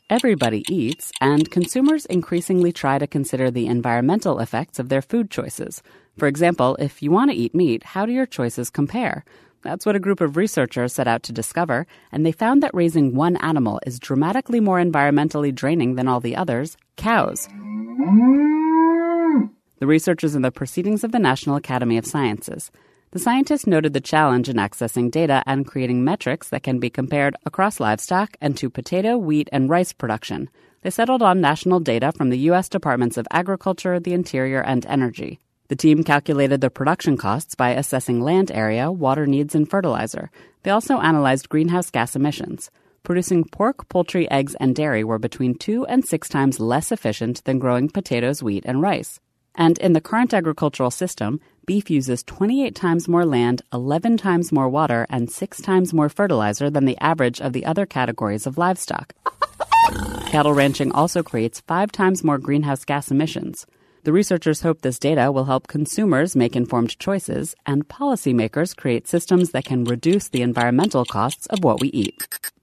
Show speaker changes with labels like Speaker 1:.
Speaker 1: Everybody eats, and consumers increasingly try to consider the environmental effects of their food choices. For example, if you want to eat meat, how do your choices compare? That's what a group of researchers set out to discover, and they found that raising one animal is dramatically more environmentally draining than all the others, cows. The researchers in the Proceedings of the National Academy of Sciences. The scientists noted the challenge in accessing data and creating metrics that can be compared across livestock and to potato, wheat, and rice production. They settled on national data from the U.S. Departments of Agriculture, the Interior, and Energy. The team calculated the production costs by assessing land area, water needs, and fertilizer. They also analyzed greenhouse gas emissions. Producing pork, poultry, eggs, and dairy were between 2 and 6 times less efficient than growing potatoes, wheat, and rice. And in the current agricultural system, beef uses 28 times more land, 11 times more water, and 6 times more fertilizer than the average of the other categories of livestock. Cattle ranching also creates 5 times more greenhouse gas emissions. The researchers hope this data will help consumers make informed choices and policymakers create systems that can reduce the environmental costs of what we eat.